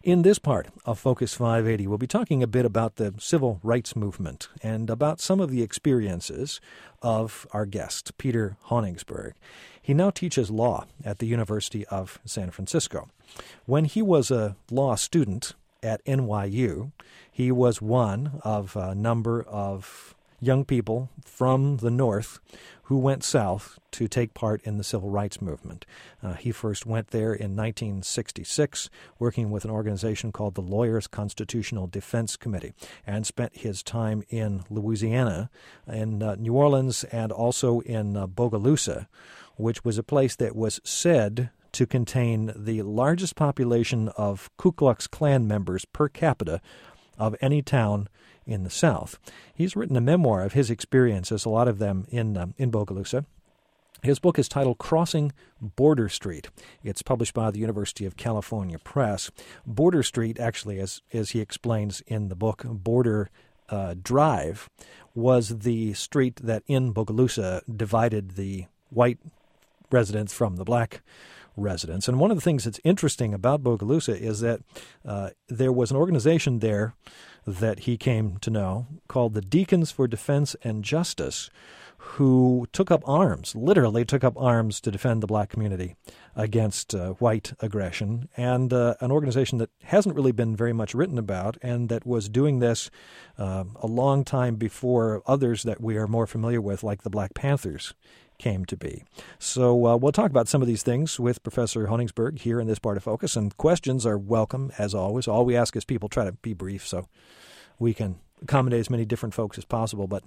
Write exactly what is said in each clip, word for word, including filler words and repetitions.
In this part of Focus five eighty, we'll be talking a bit about the civil rights movement and about some of the experiences of our guest, Peter Honningsberg. He now teaches law at the University of San Francisco. When he was a law student at N Y U, he was one of a number of young people from the North who went south to take part in the civil rights movement. Uh, he first went there in nineteen sixty-six, working with an organization called the Lawyers Constitutional Defense Committee, and spent his time in Louisiana, in uh, New Orleans, and also in uh, Bogalusa, which was a place that was said to contain the largest population of Ku Klux Klan members per capita of any town in the South. He's written a memoir of his experiences, a lot of them in um, in Bogalusa. His book is titled Crossing Border Street. It's published by the University of California Press. Border Street, actually, as, as he explains in the book, Border uh, Drive, was the street that in Bogalusa divided the white residents from the black residents. And one of the things that's interesting about Bogalusa is that uh, there was an organization there that he came to know called the Deacons for Defense and Justice, who took up arms, literally took up arms to defend the black community against uh, white aggression, and uh, an organization that hasn't really been very much written about and that was doing this uh, a long time before others that we are more familiar with, like the Black Panthers, came to be. So uh, we'll talk about some of these things with Professor Honningsberg here in this part of Focus, and questions are welcome, as always. All we ask is people try to be brief so we can accommodate as many different folks as possible, but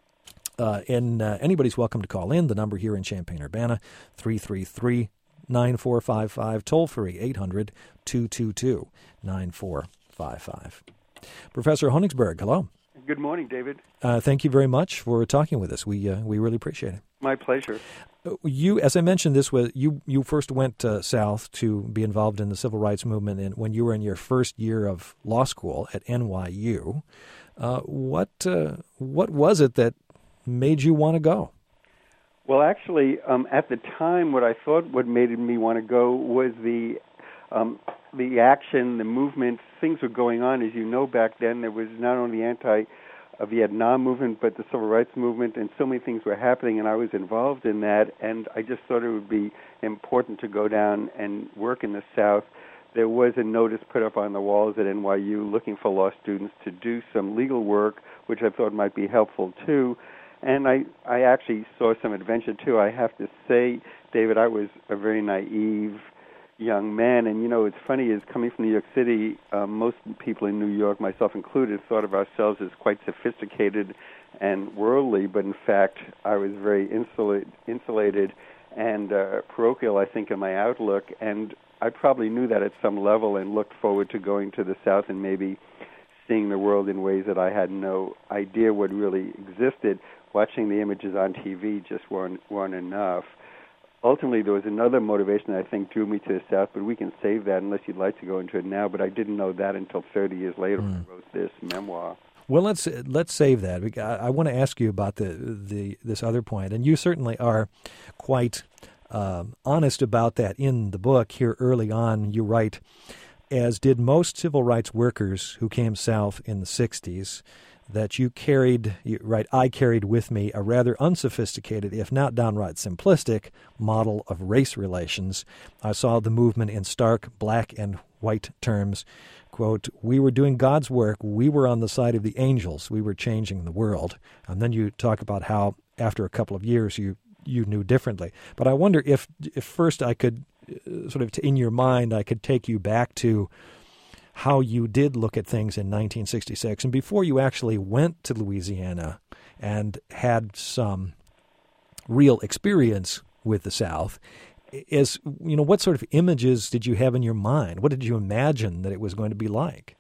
uh, and, uh, anybody's welcome to call in. The number here in Champaign-Urbana, three three three, nine four five five, toll-free, eight hundred, two two two, nine four five five. Professor Honningsberg, hello. Good morning, David. Uh, thank you very much for talking with us. We uh, we really appreciate it. My pleasure. You, as I mentioned, this was you. You first went uh, south to be involved in the civil rights movement, and when you were in your first year of law school at N Y U. Uh, what uh, what was it that made you want to go? Well, actually, um, at the time, what I thought what made me want to go was the um, the action, the movement. Things were going on, as you know. Back then, there was not only anti a Vietnam movement, but the civil rights movement, and so many things were happening, and I was involved in that, and I just thought it would be important to go down and work in the South. There was a notice put up on the walls at N Y U looking for law students to do some legal work, which I thought might be helpful, too, and I, I actually saw some adventure, too. I have to say, David, I was a very naive young man, and you know, it's funny, is coming from New York City, uh, most people in New York, myself included, thought of ourselves as quite sophisticated and worldly, but in fact, I was very insula- insulated and uh, parochial, I think, in my outlook, and I probably knew that at some level and looked forward to going to the South and maybe seeing the world in ways that I had no idea what really existed. Watching the images on T V just weren't, weren't enough. Ultimately, there was another motivation that I think drew me to the South, but we can save that unless you'd like to go into it now. But I didn't know that until thirty years later mm. when I wrote this memoir. Well, let's let's save that. I, I want to ask you about the the this other point, and you certainly are quite uh, honest about that in the book. Here early on, you write, as did most civil rights workers who came south in the sixties, that you carried, you, right, I carried with me a rather unsophisticated, if not downright simplistic, model of race relations. I saw the movement in stark black and white terms. Quote, we were doing God's work. We were on the side of the angels. We were changing the world. And then you talk about how after a couple of years you, you knew differently. But I wonder if, if first I could, uh, sort of in your mind, I could take you back to how you did look at things in nineteen sixty-six, and before you actually went to Louisiana and had some real experience with the South, is, you know, what sort of images did you have in your mind? What did you imagine that it was going to be like?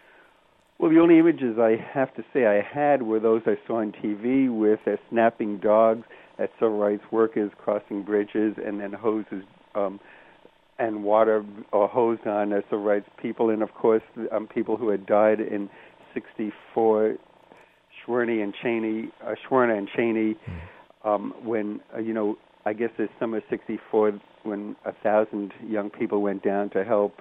Well, the only images I have to say I had were those I saw on T V with uh, snapping dogs at civil rights workers crossing bridges, and then hoses um, and water or hosed on uh, civil rights people, and of course um, people who had died in sixty-four, Schwerner and Cheney, uh, Schwerner and Cheney, mm. um, when uh, you know, I guess it's summer sixty-four when a thousand young people went down to help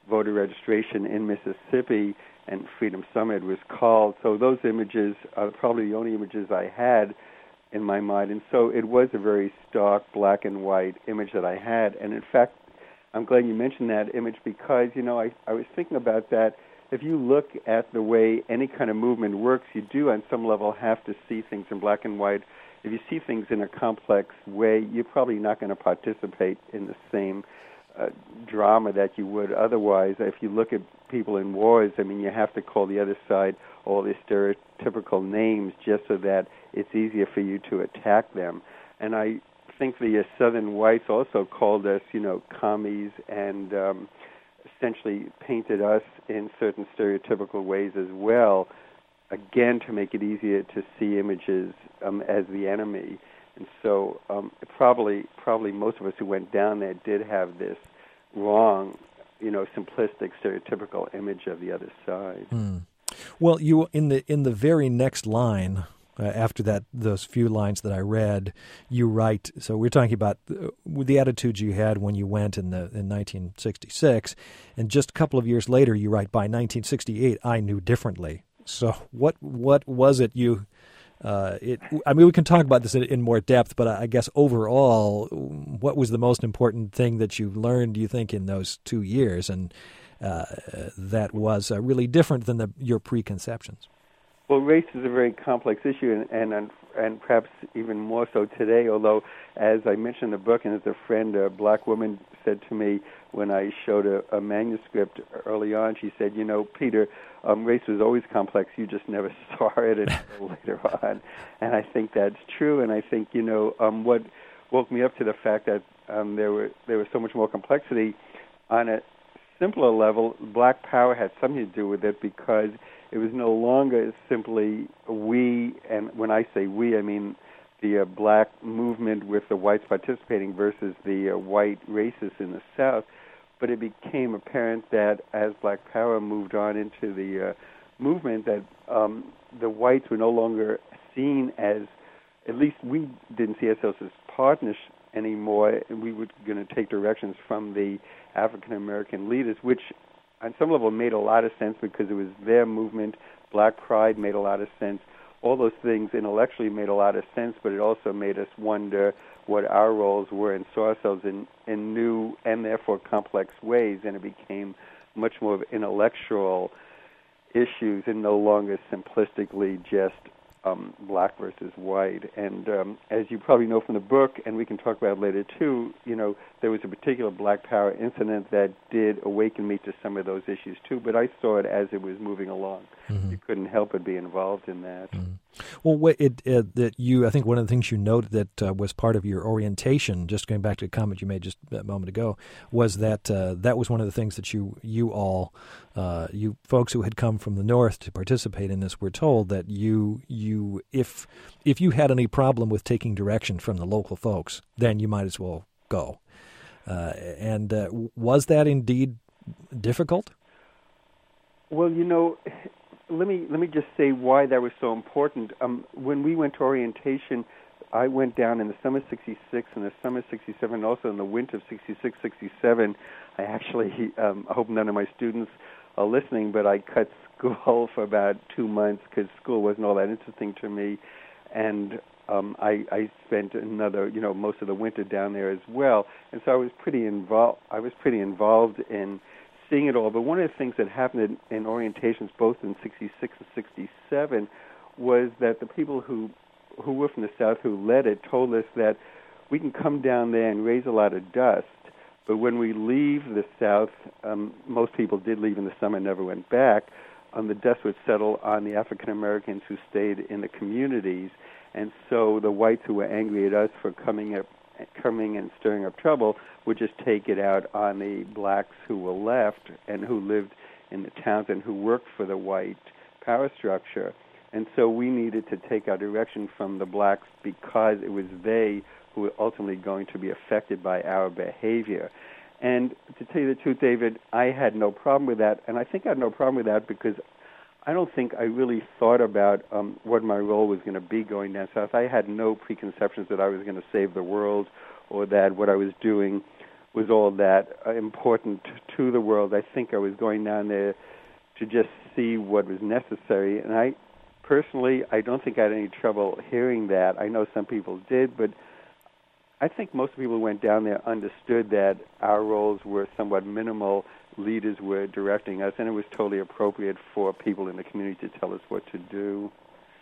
voter registration in Mississippi, and Freedom Summit was called. So those images are probably the only images I had in my mind. And so it was a very stark black and white image that I had. And in fact, I'm glad you mentioned that image because, you know, I, I was thinking about that. If you look at the way any kind of movement works, you do on some level have to see things in black and white. If you see things in a complex way, you're probably not going to participate in the same uh, drama that you would otherwise. If you look at people in wars, I mean, you have to call the other side all these stereotypical names just so that it's easier for you to attack them. And I think the uh, Southern whites also called us, you know, commies and um, essentially painted us in certain stereotypical ways as well, again, to make it easier to see images um, as the enemy. And so um, probably probably most of us who went down there did have this wrong, you know, simplistic, stereotypical image of the other side. Mm. Well, you in the in the very next line, uh, after that, those few lines that I read, you write. So we're talking about the, the attitudes you had when you went in the in nineteen sixty-six, and just a couple of years later, you write, by nineteen sixty-eight, I knew differently. So what what was it you? Uh, it, I mean, we can talk about this in, in more depth, but I guess overall, what was the most important thing that you learned, do you think, in those two years, and uh, that was uh, really different than the, your preconceptions? Well, race is a very complex issue, and, and and perhaps even more so today, although, as I mentioned in the book, and as a friend, a black woman said to me when I showed a, a manuscript early on, she said, you know, Peter, um, race was always complex, you just never saw it until later on. And I think that's true, and I think, you know, um, what woke me up to the fact that um, there were there was so much more complexity on a simpler level. Black power had something to do with it because it was no longer simply we, and when I say we, I mean the uh, black movement with the whites participating versus the uh, white racists in the South, but it became apparent that as black power moved on into the uh, movement, that um, the whites were no longer seen as, at least we didn't see ourselves as partners anymore, and we were going to take directions from the African American leaders, which on some level made a lot of sense because it was their movement. Black pride made a lot of sense. All those things intellectually made a lot of sense, but it also made us wonder what our roles were and saw ourselves in, in new and therefore complex ways, and it became much more of intellectual issues and no longer simplistically just um, black versus white. And um, as you probably know from the book, and we can talk about it later too, you know, there was a particular black power incident that did awaken me to some of those issues too, but I saw it as it was moving along. Mm-hmm. You couldn't help but be involved in that. Mm-hmm. Well, what it, it, that you, I think one of the things you noted that uh, was part of your orientation, just going back to a comment you made just a moment ago, was that uh, that was one of the things that you you all, uh, you folks who had come from the North to participate in this, were told that you you if if you had any problem with taking direction from the local folks, then you might as well go. Uh, and uh, was that indeed difficult? Well, you know, let me let me just say why that was so important. Um, when we went to orientation, I went down in the summer of sixty-six and the summer of sixty-seven, and also in the winter of sixty-six, sixty-seven. I actually, um, I hope none of my students are listening, but I cut school for about two months because school wasn't all that interesting to me, and um, I, I spent another, you know, most of the winter down there as well, and so I was pretty involved. I was pretty involved in seeing it all. But one of the things that happened in, in orientations, both in sixty-six and sixty-seven, was that the people who who were from the South who led it told us that we can come down there and raise a lot of dust, but when we leave the South, um, most people did leave in the summer and never went back, um, the dust would settle on the African Americans who stayed in the communities. And so the whites who were angry at us for coming up, coming and stirring up trouble would just take it out on the blacks who were left and who lived in the towns and who worked for the white power structure. And so we needed to take our direction from the blacks because it was they who were ultimately going to be affected by our behavior. And to tell you the truth, David, I had no problem with that. And I think I had no problem with that because I don't think I really thought about um, what my role was going to be going down south. I had no preconceptions that I was going to save the world or that what I was doing was all that uh, important to the world. I think I was going down there to just see what was necessary. And I personally, I don't think I had any trouble hearing that. I know some people did, but I think most people who went down there understood that our roles were somewhat minimal. Leaders were directing us, and it was totally appropriate for people in the community to tell us what to do.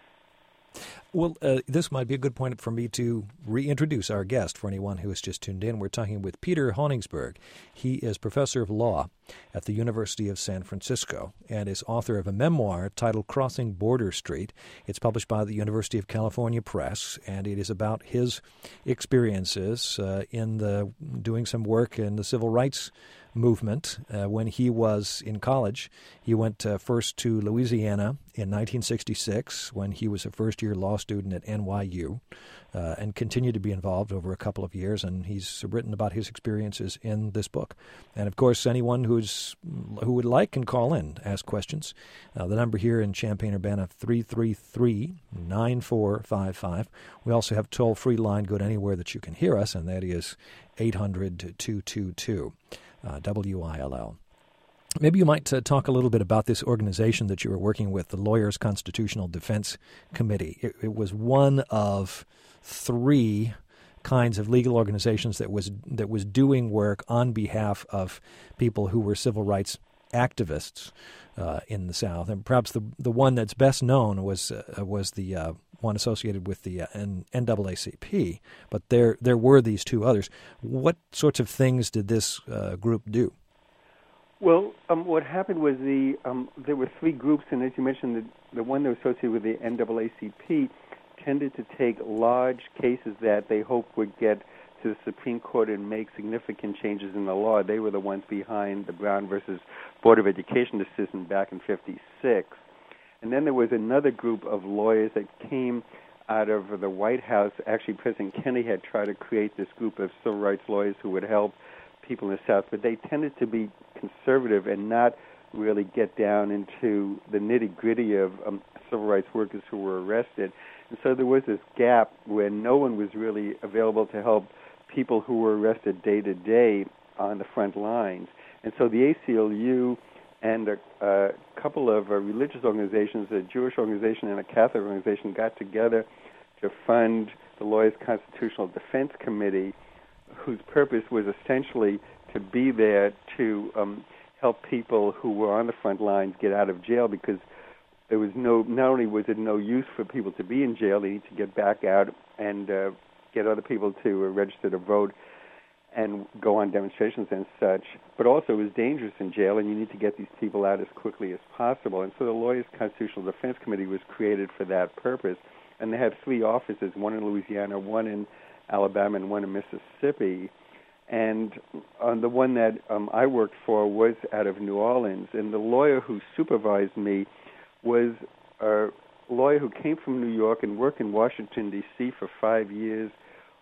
Well, uh, this might be a good point for me to reintroduce our guest for anyone who has just tuned in. We're talking with Peter Honningsberg. He is professor of law at the University of San Francisco and is author of a memoir titled Crossing Border Street. It's published by the University of California Press, and it is about his experiences uh, in the doing some work in the civil rights movement. Uh, when he was in college, he went uh, first to Louisiana in nineteen sixty-six when he was a first-year law student at N Y U uh, and continued to be involved over a couple of years, and he's written about his experiences in this book. And, of course, anyone who's who would like can call in, ask questions. Uh, the number here in Champaign-Urbana, three three three, nine four five five. We also have a toll-free line good anywhere that you can hear us, and that is eight hundred, two two two. Uh, W I L L. Maybe you might uh, talk a little bit about this organization that you were working with, the Lawyers Constitutional Defense Committee. It, it was one of three kinds of legal organizations that was that was doing work on behalf of people who were civil rights activists uh, in the South. And perhaps the the one that's best known was uh, was the uh, one associated with the uh, N double A C P, but there there were these two others. What sorts of things did this uh, group do? Well, um, what happened was the um, there were three groups, and as you mentioned, the, the one that was associated with the N double A C P tended to take large cases that they hoped would get to the Supreme Court and make significant changes in the law. They were the ones behind the Brown versus Board of Education decision back in fifty-six. And then there was another group of lawyers that came out of the White House. Actually, President Kennedy had tried to create this group of civil rights lawyers who would help people in the South, but they tended to be conservative and not really get down into the nitty-gritty of um, civil rights workers who were arrested. And so there was this gap where no one was really available to help people who were arrested day to day on the front lines. And so the A C L U and a, a couple of uh, religious organizations, a Jewish organization and a Catholic organization, got together to fund the Lawyers Constitutional Defense Committee, whose purpose was essentially to be there to um, help people who were on the front lines get out of jail, because there was no, not only was it no use for people to be in jail, they need to get back out and uh, get other people to uh, register to vote and go on demonstrations and such, but also it was dangerous in jail, and you need to get these people out as quickly as possible. And so the Lawyers Constitutional Defense Committee was created for that purpose, and they had three offices, one in Louisiana, one in Alabama, and one in Mississippi. And uh, the one that um, I worked for was out of New Orleans, and the lawyer who supervised me was a lawyer who came from New York and worked in Washington, D C for five years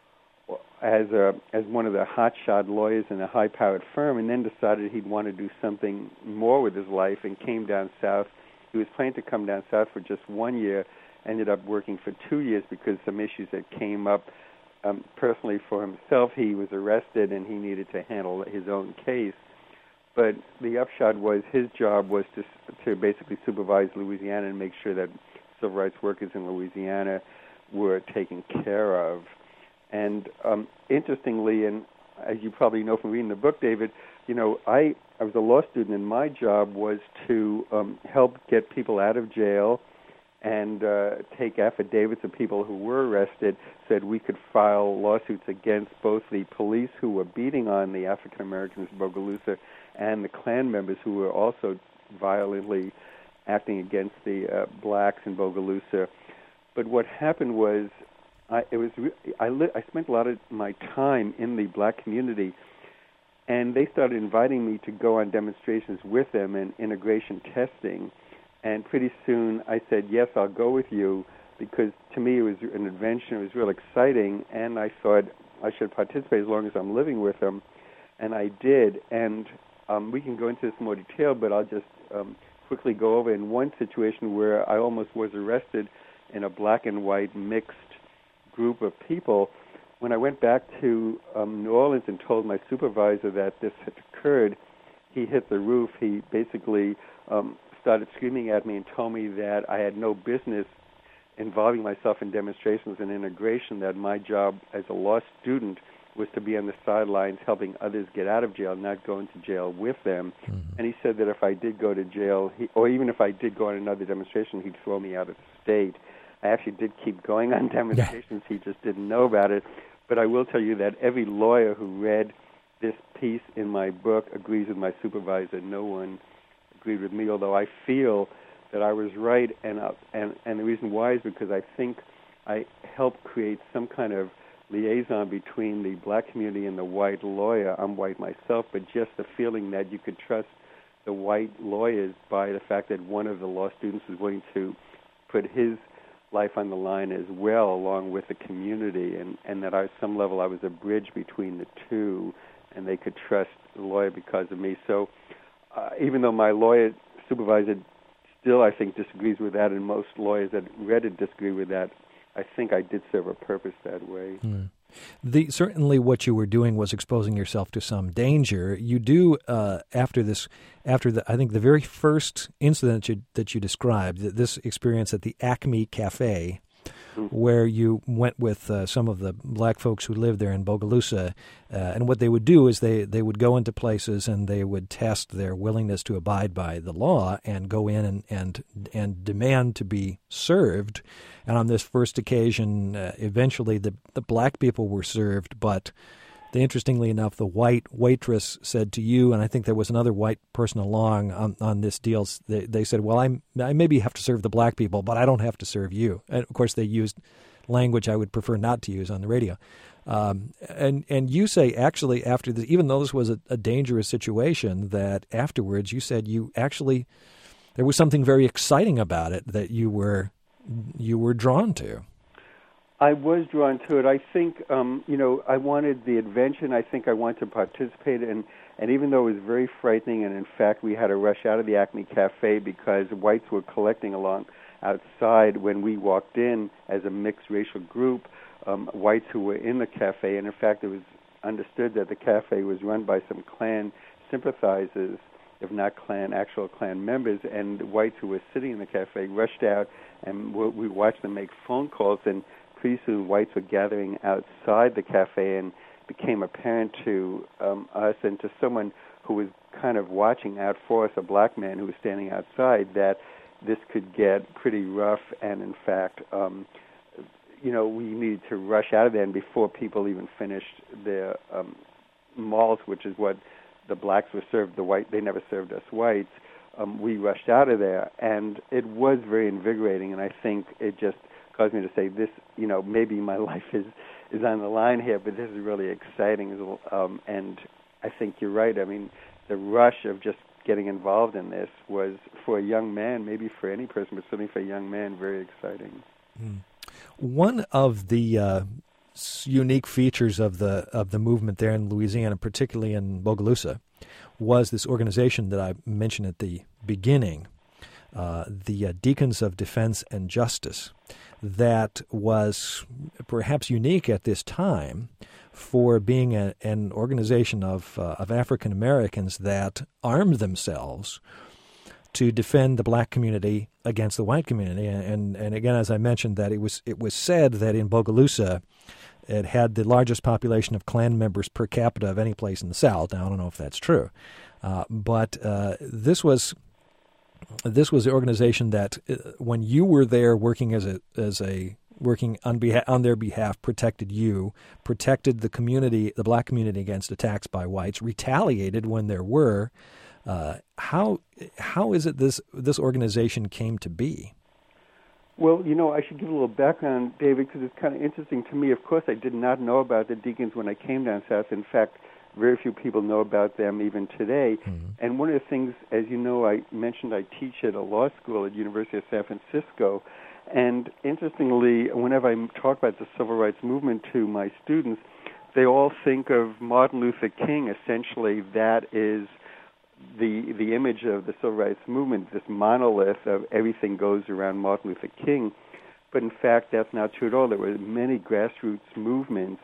as a as one of the hotshot lawyers in a high-powered firm, and then decided he'd want to do something more with his life and came down south. He was planning to come down south for just one year, ended up working for two years because some issues that came up um, personally for himself. He was arrested, and he needed to handle his own case. But the upshot was his job was to to basically supervise Louisiana and make sure that civil rights workers in Louisiana were taken care of. And um, interestingly, and as you probably know from reading the book, David, you know, I, I was a law student, and my job was to um, help get people out of jail and uh, take affidavits of people who were arrested so that we could file lawsuits against both the police who were beating on the African Americans in Bogalusa and the Klan members who were also violently acting against the uh, blacks in Bogalusa. But what happened was, I, it was re- I, li- I spent a lot of my time in the black community, and they started inviting me to go on demonstrations with them and integration testing. And pretty soon I said, yes, I'll go with you, because to me it was an adventure. It was real exciting, and I thought I should participate as long as I'm living with them. And I did. And um, we can go into this in more detail, but I'll just um, quickly go over in one situation where I almost was arrested in a black and white mixed group of people. when I went back to um, New Orleans and told my supervisor that this had occurred, he hit the roof. He basically um, started screaming at me and told me that I had no business involving myself in demonstrations and integration, that my job as a law student was to be on the sidelines helping others get out of jail, not going to jail with them. Mm-hmm. And he said that if I did go to jail, he, or even if I did go on another demonstration, he'd throw me out of the state. I actually did keep going on demonstrations. Yeah. He just didn't know about it. But I will tell you that every lawyer who read this piece in my book agrees with my supervisor. No one agreed with me, although I feel that I was right. And, uh, and, and the reason why is because I think I helped create some kind of liaison between the black community and the white lawyer. I'm white myself, but just the feeling that you could trust the white lawyers by the fact that one of the law students was willing to put his life on the line as well, along with the community, and, and that at some level I was a bridge between the two, and they could trust the lawyer because of me. So uh, even though my lawyer supervisor still, I think, disagrees with that, and most lawyers that read it disagree with that, I think I did serve a purpose that way. Mm. The, certainly what you were doing was exposing yourself to some danger. You do, uh, after this, after the, I think the very first incident that you, that you described, this experience at the Acme Cafe, where you went with uh, some of the black folks who lived there in Bogalusa, uh, and what they would do is they, they would go into places and they would test their willingness to abide by the law and go in and and, and demand to be served. And on this first occasion, uh, eventually the, the black people were served, but the, interestingly enough, the white waitress said to you, and I think there was another white person along on, on this deal, they, they said, well, I'm, I maybe have to serve the black people, but I don't have to serve you. And, of course, they used language I would prefer not to use on the radio. Um, and, and you say, actually, after this, even though this was a, a dangerous situation, that afterwards you said you actually, there was something very exciting about it that you were you were drawn to. I was drawn to it. I think, um, you know, I wanted the adventure. I think I wanted to participate in, and even though it was very frightening, and in fact we had to rush out of the Acme Cafe because whites were collecting along outside when we walked in as a mixed racial group, um, whites who were in the cafe, and in fact it was understood that the cafe was run by some Klan sympathizers, if not Klan, actual Klan members, and whites who were sitting in the cafe rushed out, and we watched them make phone calls, and pretty soon whites were gathering outside the cafe, and became apparent to um, us and to someone who was kind of watching out for us, a black man who was standing outside, that this could get pretty rough, and in fact, um, you know, we needed to rush out of there, and before people even finished their um, malts, which is what the blacks were served, the white, they never served us whites, um, we rushed out of there, and it was very invigorating, and I think it just caused me to say, this, you know, maybe my life is, is on the line here, but this is really exciting, um, and I think you're right. I mean, the rush of just getting involved in this was, for a young man, maybe for any person, but certainly for a young man, very exciting. Mm. One of the uh, unique features of the of the movement there in Louisiana, particularly in Bogalusa, was this organization that I mentioned at the beginning, uh, the uh, Deacons of Defense and Justice, that was perhaps unique at this time for being a, an organization of uh, of African Americans that armed themselves to defend the black community against the white community. And and again, as I mentioned, that it was it was said that in Bogalusa it had the largest population of Klan members per capita of any place in the South. Now, I don't know if that's true, uh, but uh, this was this was the organization that, uh, when you were there working as a as a working on behalf on their behalf, protected you, protected the community, the black community, against attacks by whites, retaliated when there were. Uh, how how is it this this organization came to be? Well, you know, I should give a little background, David, because it's kind of interesting to me. Of course, I did not know about the Deacons when I came down south. In fact, very few people know about them even today. Mm-hmm. And one of the things, as you know, I mentioned I teach at a law school at University of San Francisco. And interestingly, whenever I talk about the civil rights movement to my students, they all think of Martin Luther King. Essentially, that is the the image of the civil rights movement, this monolith of everything goes around Martin Luther King. But in fact, that's not true at all. There were many grassroots movements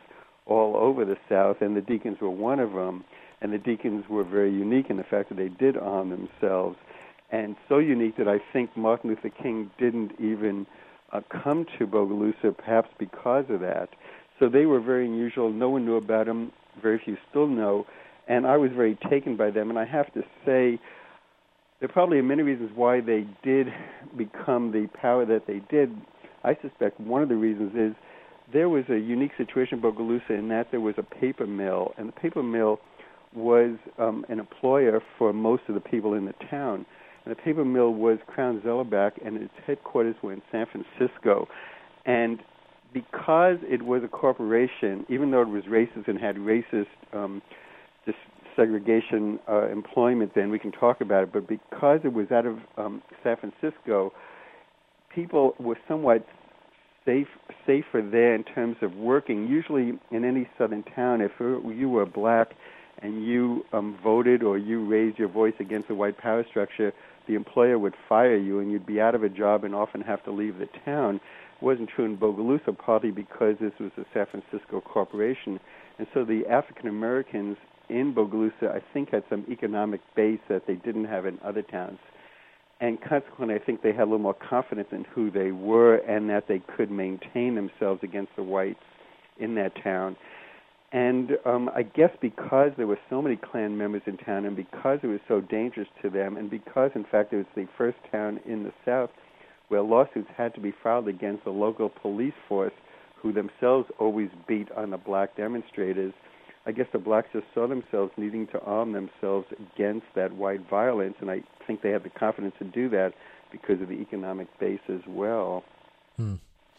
all over the South, and the Deacons were one of them. And the Deacons were very unique in the fact that they did arm themselves, and so unique that I think Martin Luther King didn't even uh, come to Bogalusa, perhaps because of that. So they were very unusual. No one knew about them. Very few still know. And I was very taken by them. And I have to say, there probably are many reasons why they did become the power that they did. I suspect one of the reasons is there was a unique situation in Bogalusa in that there was a paper mill, and the paper mill was um, an employer for most of the people in the town. And the paper mill was Crown Zellerbach, and its headquarters were in San Francisco. And because it was a corporation, even though it was racist and had racist um, dis- segregation uh, employment, then we can talk about it, but because it was out of um, San Francisco, people were somewhat safe, safer there in terms of working. Usually in any southern town, if you were black and you um, voted or you raised your voice against the white power structure, the employer would fire you and you'd be out of a job and often have to leave the town. It wasn't true in Bogalusa, partly because this was a San Francisco corporation. And so the African Americans in Bogalusa, I think, had some economic base that they didn't have in other towns. And consequently, I think they had a little more confidence in who they were and that they could maintain themselves against the whites in that town. And um, I guess because there were so many Klan members in town and because it was so dangerous to them and because, in fact, it was the first town in the South where lawsuits had to be filed against the local police force who themselves always beat on the black demonstrators, I guess the blacks just saw themselves needing to arm themselves against that white violence, and I think they had the confidence to do that because of the economic base as well. Hmm.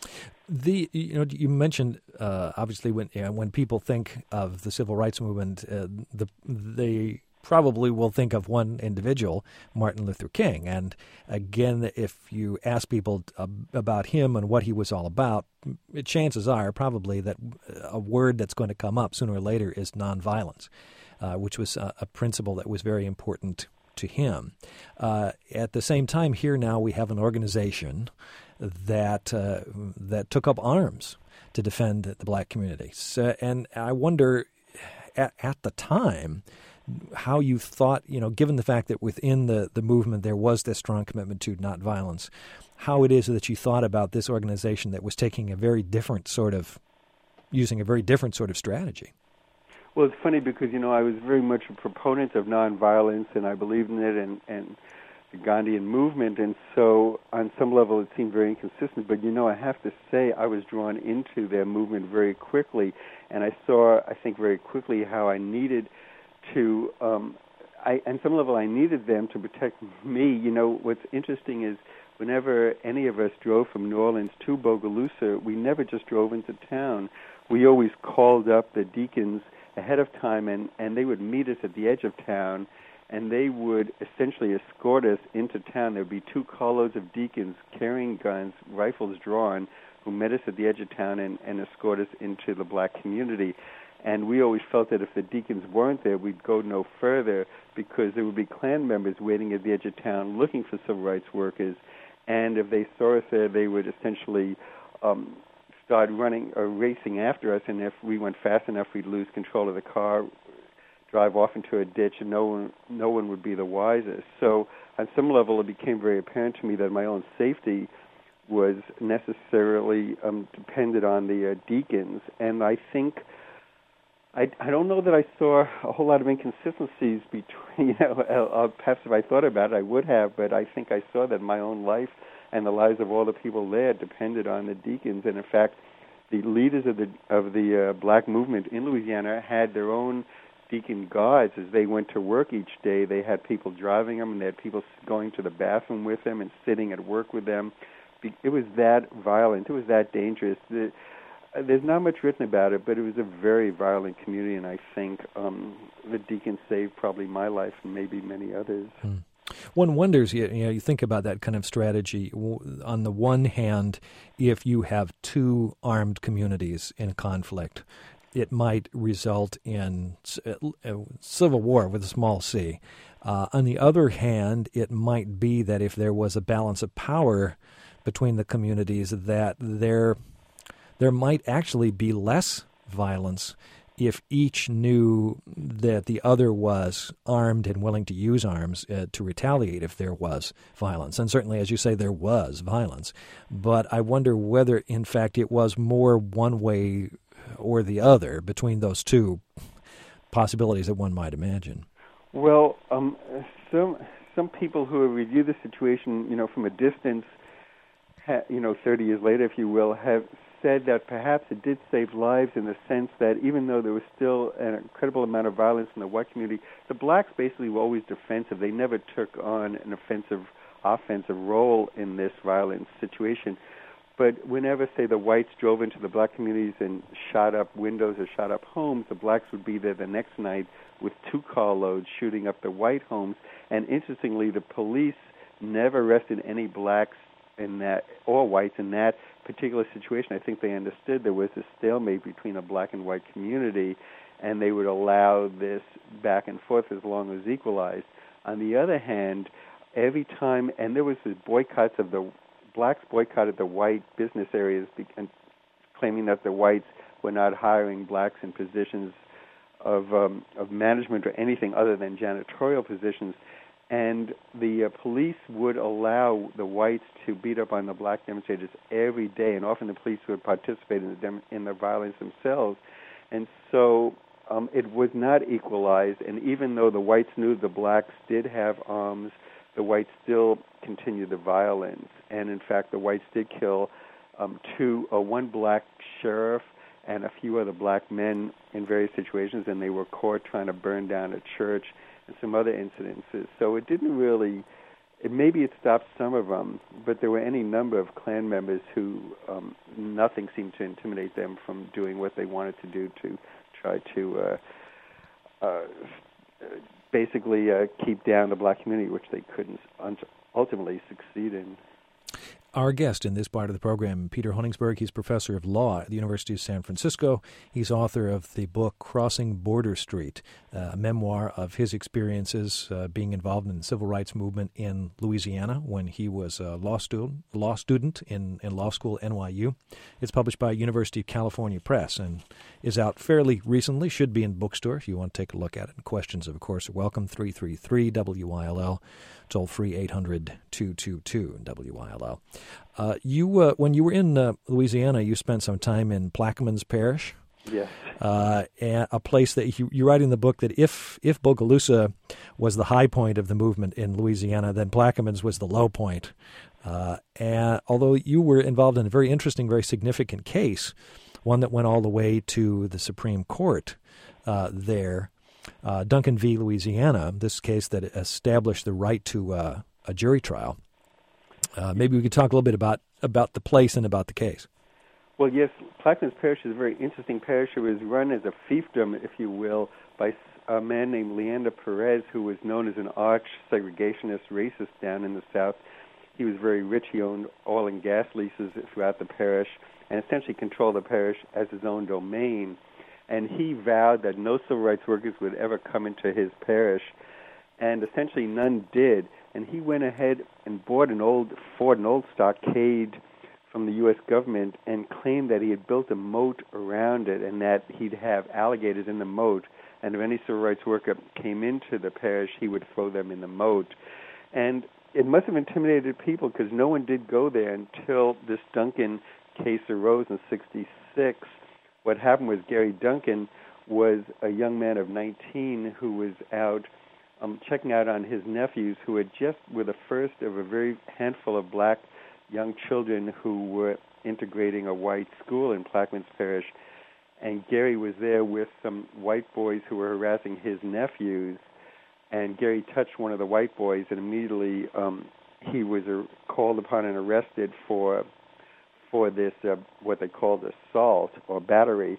The you know you mentioned uh, obviously when you know, when people think of the civil rights movement, uh, the they probably will think of one individual, Martin Luther King. And again, if you ask people uh, about him and what he was all about, chances are probably that a word that's going to come up sooner or later is nonviolence, uh, which was a, a principle that was very important to him. Uh, at the same time, here now we have an organization that uh, that took up arms to defend the black community. So, and I wonder, at, at the time, how you thought, you know, given the fact that within the, the movement there was this strong commitment to not violence, how it is that you thought about this organization that was taking a very different sort of, using a very different sort of strategy. Well, it's funny because, you know, I was very much a proponent of nonviolence, and I believed in it, and, and the Gandhian movement, and so on some level it seemed very inconsistent. But, you know, I have to say I was drawn into their movement very quickly, and I saw, I think, very quickly how I needed to, um, I, on some level I needed them to protect me. You know, what's interesting is whenever any of us drove from New Orleans to Bogalusa, we never just drove into town. We always called up the deacons ahead of time, and, and they would meet us at the edge of town, and they would essentially escort us into town. There would be two carloads of deacons carrying guns, rifles drawn, who met us at the edge of town and, and escort us into the black community. And we always felt that if the deacons weren't there, we'd go no further because there would be Klan members waiting at the edge of town looking for civil rights workers. And if they saw us there, they would essentially um, start running or racing after us. And if we went fast enough, we'd lose control of the car, drive off into a ditch, and no one, no one would be the wisest. So on some level, it became very apparent to me that my own safety was necessarily um, dependent on the uh, deacons. And I think I, I don't know that I saw a whole lot of inconsistencies between, you know, uh, perhaps if I thought about it, I would have, but I think I saw that my own life and the lives of all the people there depended on the deacons. And in fact, the leaders of the of the uh, black movement in Louisiana had their own deacon guards as they went to work each day. They had people driving them, and they had people going to the bathroom with them and sitting at work with them. It was that violent. It was that dangerous. The, There's not much written about it, but it was a very violent community, and I think um, the deacons saved probably my life and maybe many others. Hmm. One wonders, you know, you think about that kind of strategy. On the one hand, if you have two armed communities in conflict, it might result in a civil war with a small c. Uh, on the other hand, it might be that if there was a balance of power between the communities, that there there might actually be less violence if each knew that the other was armed and willing to use arms uh, to retaliate if there was violence. And certainly, as you say, there was violence. But I wonder whether, in fact, it was more one way or the other between those two possibilities that one might imagine. Well, um, some some people who have reviewed the situation, you know, from a distance, ha, you know, thirty years later, if you will, have said that perhaps it did save lives in the sense that even though there was still an incredible amount of violence in the white community, the blacks basically were always defensive. They never took on an offensive, offensive role in this violent situation. But whenever, say, the whites drove into the black communities and shot up windows or shot up homes, the blacks would be there the next night with two carloads shooting up the white homes. And interestingly, the police never arrested any blacks in that or whites in that particular situation. I think they understood there was a stalemate between the black and white community, and they would allow this back and forth as long as equalized. On the other hand, every time, and there was this boycotts of the blacks boycotted the white business areas, and claiming that the whites were not hiring blacks in positions of um, of management or anything other than janitorial positions. And the uh, police would allow the whites to beat up on the black demonstrators every day, and often the police would participate in the dem- in the violence themselves. And so um, it was not equalized, and even though the whites knew the blacks did have arms, the whites still continued the violence. And in fact, the whites did kill um, two, uh, one black sheriff and a few other black men in various situations, and they were caught trying to burn down a church and some other incidences. So it didn't really, it, maybe it stopped some of them, but there were any number of Klan members who um, nothing seemed to intimidate them from doing what they wanted to do to try to uh, uh, basically uh, keep down the black community, which they couldn't ultimately succeed in. Our guest in this part of the program, Peter Honingsburg, he's professor of law at the University of San Francisco. He's author of the book Crossing Border Street, uh, a memoir of his experiences uh, being involved in the civil rights movement in Louisiana when he was a law student, law student in, in law school at N Y U. It's published by University of California Press and is out fairly recently, should be in bookstore if you want to take a look at it. Questions, of course, are welcome. three three three W I L L, toll free eight hundred two two two W I L L. Uh, you, uh, when you were in uh, Louisiana, you spent some time in Plaquemines Parish. Yes. Uh, and a place that you, you write in the book that if if Bogalusa was the high point of the movement in Louisiana, then Plaquemines was the low point. Uh, and although you were involved in a very interesting, very significant case, one that went all the way to the Supreme Court uh, there, uh, Duncan v. Louisiana, this case that established the right to uh, a jury trial. Uh, maybe we could talk a little bit about, about the place and about the case. Well, yes, Plaquemines Parish is a very interesting parish. It was run as a fiefdom, if you will, by a man named Leander Perez, who was known as an arch segregationist racist down in the South. He was very rich. He owned oil and gas leases throughout the parish and essentially controlled the parish as his own domain. And he vowed that no civil rights workers would ever come into his parish, and essentially none did. And he went ahead and bought an old fort, an old stockade from the U S government, and claimed that he had built a moat around it and that he'd have alligators in the moat. And if any civil rights worker came into the parish, he would throw them in the moat. And it must have intimidated people because no one did go there until this Duncan case arose in sixty-six. What happened was Gary Duncan was a young man of nineteen who was out um, checking out on his nephews who had just were the first of a very handful of black young children who were integrating a white school in Plaquemines Parish. And Gary was there with some white boys who were harassing his nephews. And Gary touched one of the white boys, and immediately um, he was uh, called upon and arrested for for this, uh, what they called assault or battery.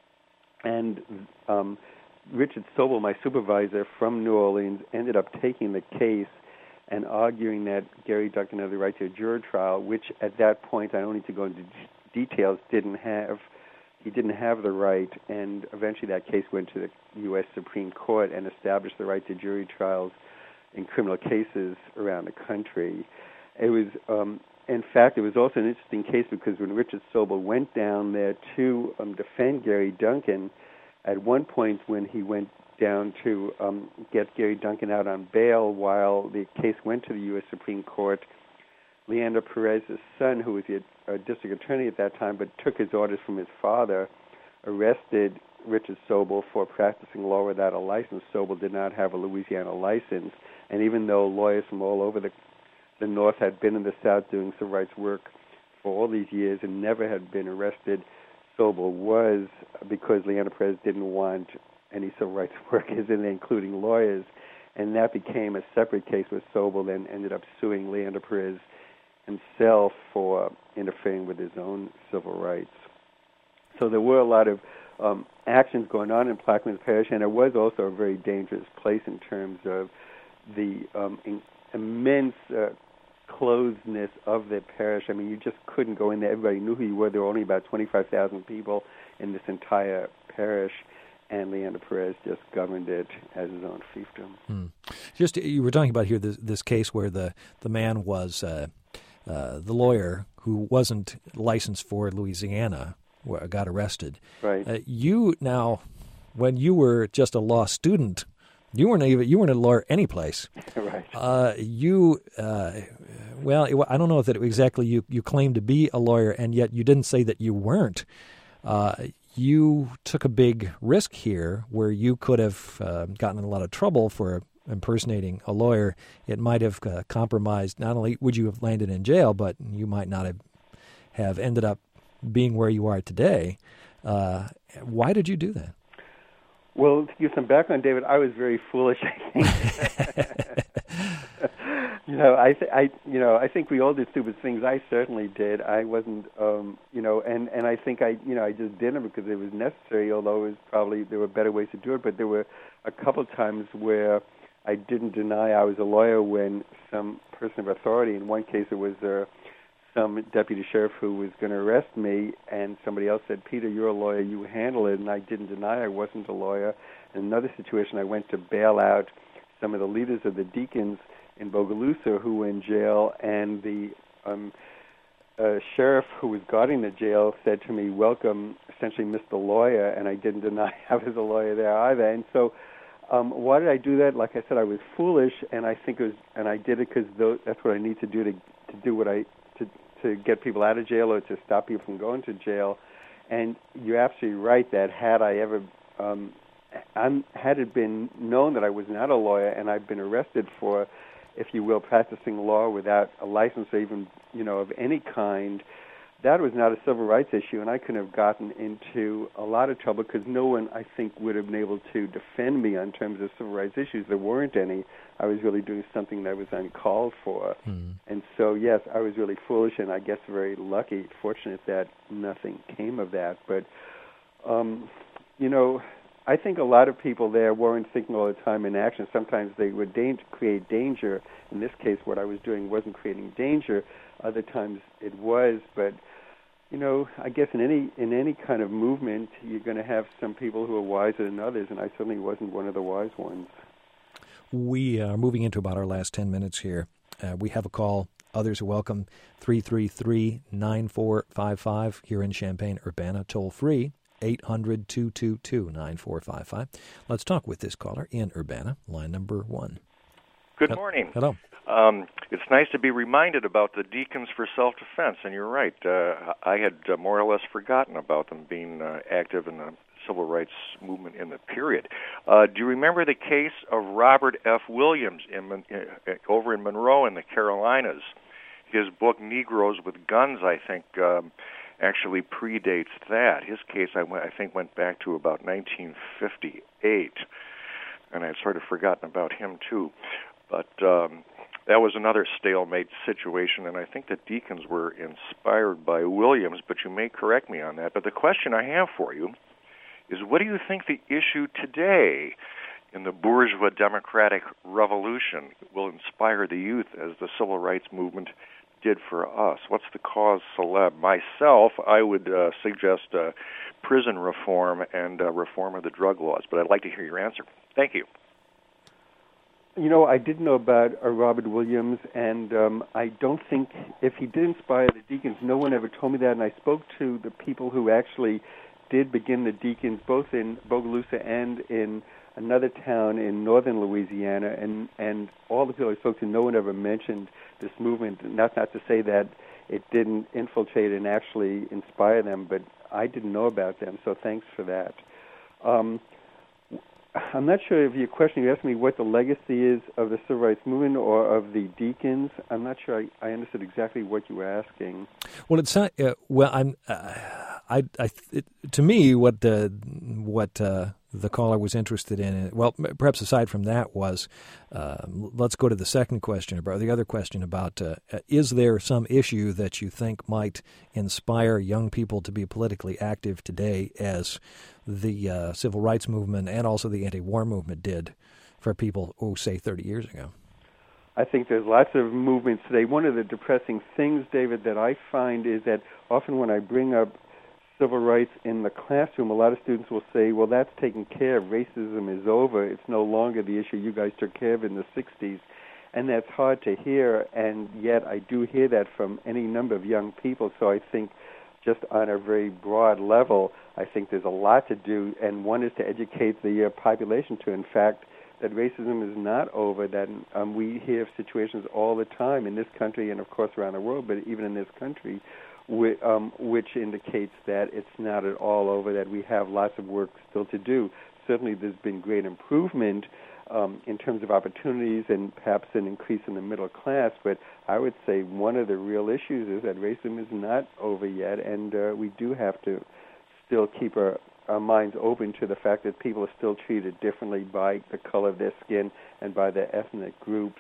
And um, Richard Sobel, my supervisor from New Orleans, ended up taking the case and arguing that Gary Duncan had the right to a jury trial, which at that point, I don't need to go into details, didn't have. He didn't have the right, and eventually that case went to the U S Supreme Court and established the right to jury trials in criminal cases around the country. It was um, in fact, it was also an interesting case because when Richard Sobel went down there to um, defend Gary Duncan, at one point when he went down to um, get Gary Duncan out on bail while the case went to the U S Supreme Court, Leander Perez's son, who was a, a district attorney at that time but took his orders from his father, arrested Richard Sobel for practicing law without a license. Sobel did not have a Louisiana license, and even though lawyers from all over the, the North had been in the South doing civil rights work for all these years and never had been arrested, Sobel was, because Leander Perez didn't want any civil rights workers in there, including lawyers, and that became a separate case where Sobel then ended up suing Leander Perez himself for interfering with his own civil rights. So there were a lot of um, actions going on in Plaquemines Parish, and it was also a very dangerous place in terms of the um, in, immense uh, closedness of the parish. I mean, you just couldn't go in there. Everybody knew who you were. There were only about twenty-five thousand people in this entire parish, and Leander Perez just governed it as his own fiefdom. Hmm. Just you were talking about here this, this case where the, the man was uh, uh, the lawyer who wasn't licensed for Louisiana got arrested. Right. Uh, you now, when you were just a law student, you weren't even you weren't a lawyer anyplace. Right. Uh, you, uh, well, I don't know if that exactly you you claimed to be a lawyer, and yet you didn't say that you weren't. Uh, you took a big risk here, where you could have uh, gotten in a lot of trouble for impersonating a lawyer. It might have uh, compromised. Not only would you have landed in jail, but you might not have have ended up being where you are today. Uh, why did you do that? Well, to give some background, David, I was very foolish, I think. you know, I, th- I, you know, I think we all did stupid things. I certainly did. I wasn't, um, you know, and, and I think I, you know, I just did it because it was necessary. Although it was probably there were better ways to do it. But there were a couple of times where I didn't deny I was a lawyer when some person of authority. In one case, it was uh, some deputy sheriff who was going to arrest me, and somebody else said, "Peter, you're a lawyer, you handle it," and I didn't deny I wasn't a lawyer. In another situation, I went to bail out some of the leaders of the deacons in Bogalusa who were in jail, and the um, uh, sheriff who was guarding the jail said to me, "Welcome, essentially, Mister Lawyer," and I didn't deny I was a lawyer there either. And so um, why did I do that? Like I said, I was foolish, and I think it was, and I did it because that's what I need to do to to do what I to to get people out of jail or to stop people from going to jail. And you're absolutely right that had I ever, um, I'm, had it been known that I was not a lawyer and I'd been arrested for, if you will, practicing law without a license or even, you know, of any kind, that was not a civil rights issue, and I could have gotten into a lot of trouble because no one, I think, would have been able to defend me on terms of civil rights issues. There weren't any. I was really doing something that was uncalled for. Mm. And so, yes, I was really foolish and I guess very lucky, fortunate that nothing came of that. But, um, you know, I think a lot of people there weren't thinking all the time in action. Sometimes they would da- create danger. In this case, what I was doing wasn't creating danger. Other times it was, but you know, I guess in any in any kind of movement, you're going to have some people who are wiser than others, and I certainly wasn't one of the wise ones. We are moving into about our last ten minutes here. Uh, we have a call. Others are welcome. three three three, nine four five five here in Champaign-Urbana, toll free, eight hundred, two two two, nine four five five. Let's talk with this caller in Urbana, line number one. Good morning. Hello. Um, it's nice to be reminded about the Deacons for Self-Defense, and you're right. Uh, I had uh, more or less forgotten about them being uh, active in the civil rights movement in the period. Uh, do you remember the case of Robert F. Williams in, uh, over in Monroe in the Carolinas? His book, Negroes with Guns, I think, um, actually predates that. His case, I, went, I think, went back to about nineteen fifty-eight, and I'd sort of forgotten about him, too. But um, that was another stalemate situation, and I think the Deacons were inspired by Williams, but you may correct me on that. But the question I have for you is, what do you think the issue today in the bourgeois democratic revolution will inspire the youth as the civil rights movement did for us? What's the cause célèbre? Myself, I would uh, suggest uh, prison reform and uh, reform of the drug laws, but I'd like to hear your answer. Thank you. You know, I did know about uh, Robert Williams, and um, I don't think if he did inspire the Deacons, no one ever told me that. And I spoke to the people who actually did begin the Deacons, both in Bogalusa and in another town in northern Louisiana, and, and all the people I spoke to, no one ever mentioned this movement. And that's not to say that it didn't infiltrate and actually inspire them, but I didn't know about them, so thanks for that. Um, I'm not sure if your question, you asked me what the legacy is of the Civil Rights Movement or of the Deacons. I'm not sure I, I understood exactly what you were asking. Well, it's not, uh, well, I'm, uh, I, I, it, to me, what the, what uh, the caller was interested in, well, perhaps aside from that was, uh, let's go to the second question, about the other question about, uh, is there some issue that you think might inspire young people to be politically active today as the uh, civil rights movement and also the anti-war movement did for people, oh, say, thirty years ago? I think there's lots of movements today. One of the depressing things, David, that I find is that often when I bring up civil rights in the classroom, a lot of students will say, well, that's taken care of. Racism is over. It's no longer the issue you guys took care of in the sixties. And that's hard to hear, and yet I do hear that from any number of young people. So I think just on a very broad level, I think there's a lot to do, and one is to educate the uh, population to, in fact, that racism is not over, that um, we hear of situations all the time in this country and, of course, around the world, but even in this country, which, um, which indicates that it's not at all over, that we have lots of work still to do. Certainly there's been great improvement um, in terms of opportunities and perhaps an increase in the middle class, but I would say one of the real issues is that racism is not over yet, and uh, we do have to still keep our, our minds open to the fact that people are still treated differently by the color of their skin and by their ethnic groups.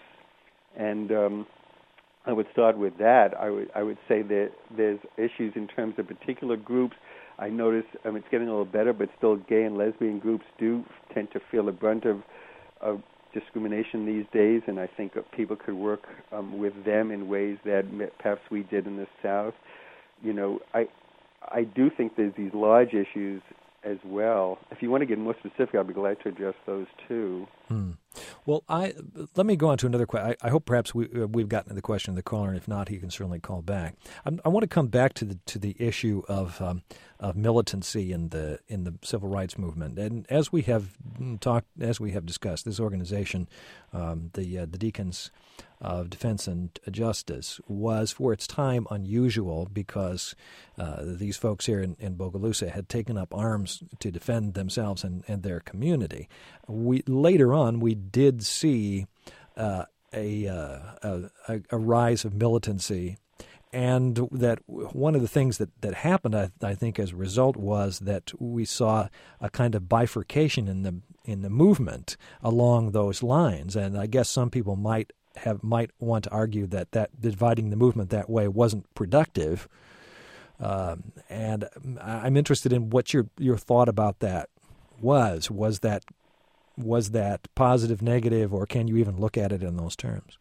And um, I would start with that. I would I would say that there's issues in terms of particular groups. I notice um, it's getting a little better, but still gay and lesbian groups do tend to feel the brunt of, of discrimination these days, and I think people could work um, with them in ways that perhaps we did in the South. You know, I I do think there's these large issues as well. If you want to get more specific, I'll be glad to address those too. Hmm. Well, I let me go on to another question. I, I hope perhaps we, we've gotten to the question of the caller, and if not, he can certainly call back. I, I want to come back to the to the issue of um, of militancy in the in the civil rights movement. And as we have talked, as we have discussed, this organization, um, the uh, the Deacons of Defense and Justice, was for its time unusual because uh, these folks here in, in Bogalusa had taken up arms to defend themselves and, and their community. We later on we did see uh, a, uh, a a rise of militancy, and that one of the things that, that happened, I, I think, as a result was that we saw a kind of bifurcation in the in the movement along those lines. And I guess some people might have might want to argue that, that dividing the movement that way wasn't productive. Um, and I'm interested in what your your thought about that was. Was that was that positive, negative, or can you even look at it in those terms?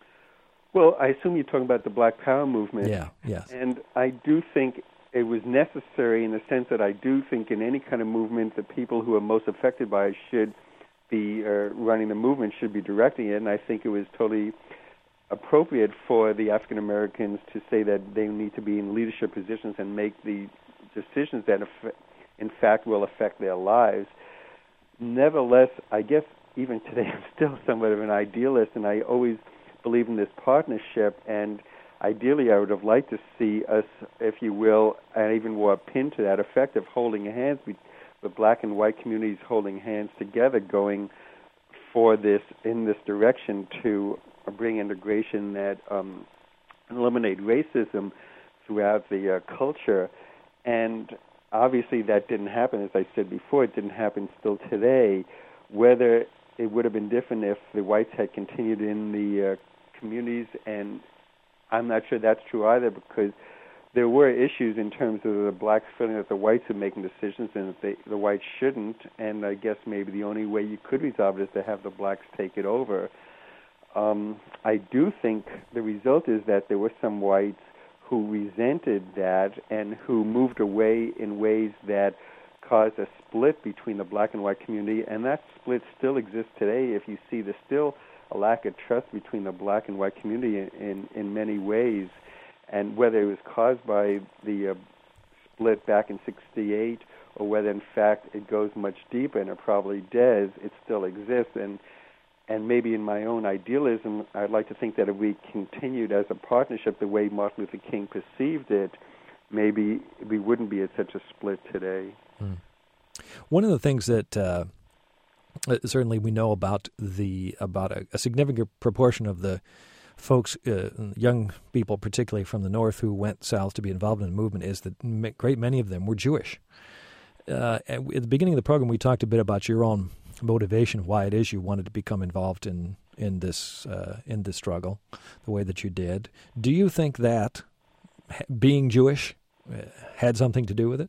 Well, I assume you're talking about the Black Power movement. Yeah, yes. And I do think it was necessary in the sense that I do think in any kind of movement, the people who are most affected by it should be uh, running the movement, should be directing it. And I think it was totally appropriate for the African Americans to say that they need to be in leadership positions and make the decisions that, in fact, will affect their lives. Nevertheless, I guess even today I'm still somewhat of an idealist, and I always believe in this partnership, and ideally I would have liked to see us, if you will, and even more pinned to that effect of holding hands, the black and white communities holding hands together, going for this, in this direction to bring integration that um, eliminate racism throughout the uh, culture. And obviously that didn't happen, as I said before. It didn't happen still today. Whether it would have been different if the whites had continued in the uh, communities, and I'm not sure that's true either, because there were issues in terms of the blacks feeling that the whites are making decisions and that they, the whites shouldn't, and I guess maybe the only way you could resolve it is to have the blacks take it over. Um, I do think the result is that there were some whites who resented that and who moved away in ways that caused a split between the black and white community, and that split still exists today. If you see, there's still a lack of trust between the black and white community in, in, in many ways. And whether it was caused by the uh, split back in sixty-eight or whether, in fact, it goes much deeper, and it probably does, it still exists. And and maybe in my own idealism, I'd like to think that if we continued as a partnership the way Martin Luther King perceived it, maybe we wouldn't be at such a split today. Hmm. One of the things that uh, certainly we know about the about a, a significant proportion of the folks, uh, young people, particularly from the North, who went south to be involved in the movement, is that a great many of them were Jewish. Uh, at the beginning of the program, we talked a bit about your own motivation, why it is you wanted to become involved in in this uh, in this struggle, the way that you did. Do you think that being Jewish uh, had something to do with it?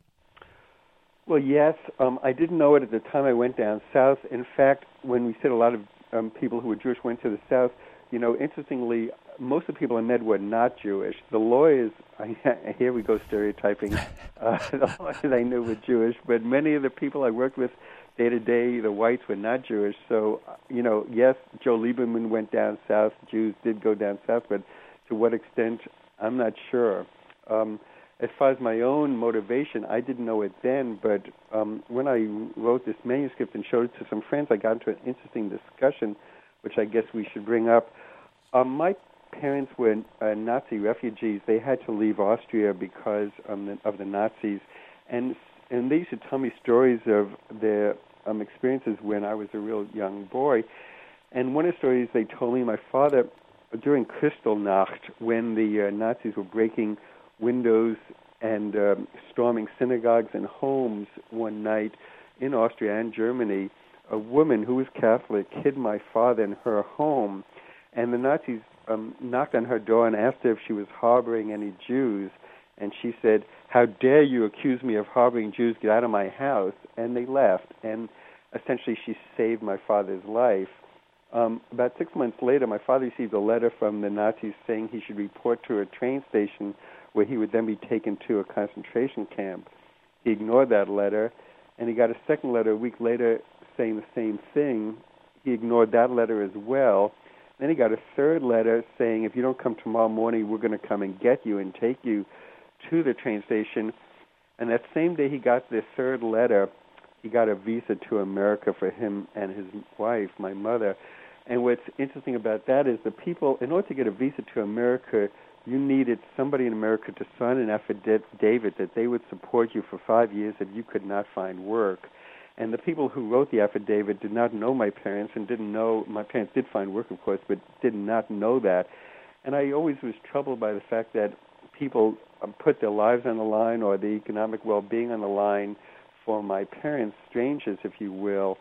Well, yes. Um, I didn't know it at the time I went down south. In fact, when we said a lot of um, people who were Jewish went to the south, you know, interestingly, most of the people I met were not Jewish. The lawyers, I, here we go stereotyping, uh, the lawyers I knew were Jewish, but many of the people I worked with day to day, the whites were not Jewish. So, you know, yes, Joe Lieberman went down south. Jews did go down south, but to what extent, I'm not sure. Um, as far as my own motivation, I didn't know it then, but um, when I wrote this manuscript and showed it to some friends, I got into an interesting discussion, which I guess we should bring up. Um, my parents were uh, Nazi refugees. They had to leave Austria because um, the, of the Nazis, and and they used to tell me stories of their um, experiences when I was a real young boy. And one of the stories they told me, my father, during Kristallnacht, when the uh, Nazis were breaking windows and um, storming synagogues and homes one night in Austria and Germany, a woman who was Catholic hid my father in her home, and the Nazis um, knocked on her door and asked her if she was harboring any Jews, and she said, "How dare you accuse me of harboring Jews? Get out of my house." And they left, and essentially she saved my father's life. Um, about six months later, my father received a letter from the Nazis saying he should report to a train station where he would then be taken to a concentration camp. He ignored that letter, and he got a second letter a week later saying the same thing. He ignored that letter as well. Then he got a third letter saying, if you don't come tomorrow morning, we're going to come and get you and take you to the train station. And that same day he got the third letter, he got a visa to America for him and his wife, my mother. And what's interesting about that is the people, in order to get a visa to America, you needed somebody in America to sign an affidavit that they would support you for five years if you could not find work. And the people who wrote the affidavit did not know my parents and didn't know, my parents did find work, of course, but did not know that. And I always was troubled by the fact that people um, put their lives on the line or the economic well-being on the line for my parents, strangers, if you will.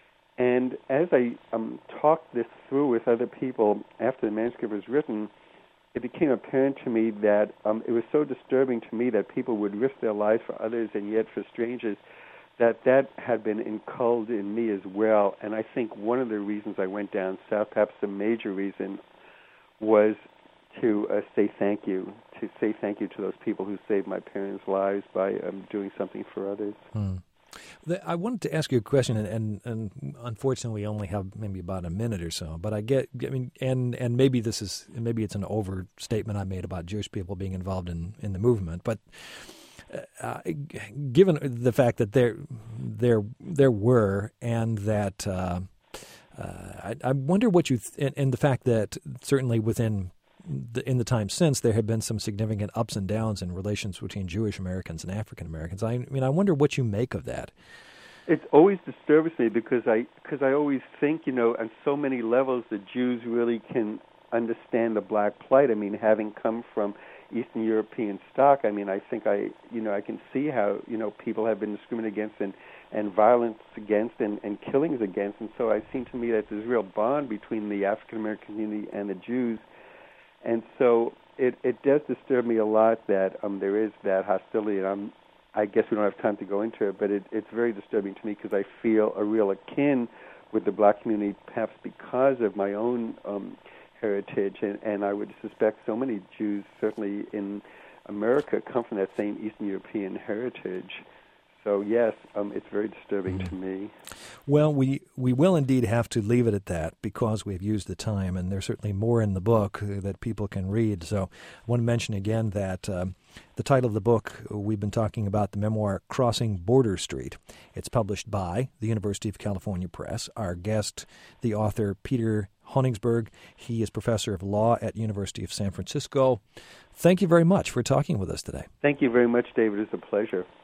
And as I um, talked this through with other people after the manuscript was written, it became apparent to me that um, it was so disturbing to me that people would risk their lives for others and yet for strangers, that that had been inculled in me as well. And I think one of the reasons I went down south, perhaps the major reason, was to uh, say thank you, to say thank you to those people who saved my parents' lives by um, doing something for others. Hmm. I wanted to ask you a question, and, and, and unfortunately, we only have maybe about a minute or so. But I get, I mean, and and maybe this is maybe it's an overstatement I made about Jewish people being involved in, in the movement. But uh, given the fact that there there there were, and that uh, uh, I, I wonder what you th- and, and the fact that certainly within the, in the time since, there have been some significant ups and downs in relations between Jewish Americans and African Americans. I, I mean, I wonder what you make of that. It always disturbs me because I because I always think, you know, on so many levels, the Jews really can understand the black plight. I mean, having come from Eastern European stock, I mean, I think I, you know, I can see how, you know, people have been discriminated against and, and violence against and, and killings against. And so it seems to me that there's a real bond between the African American community and the Jews. And so it, it does disturb me a lot that um, there is that hostility, and I'm, I guess we don't have time to go into it, but it, it's very disturbing to me because I feel a real akin with the black community, perhaps because of my own um, heritage, and, and I would suspect so many Jews, certainly in America, come from that same Eastern European heritage. So, yes, um, it's very disturbing Mm. to me. Well, we, we will indeed have to leave it at that because we've used the time, and there's certainly more in the book uh, that people can read. So I want to mention again that um, the title of the book, we've been talking about the memoir Crossing Border Street. It's published by the University of California Press. Our guest, the author, Peter Honningsberg. He is professor of law at University of San Francisco. Thank you very much for talking with us today. Thank you very much, David. It's a pleasure.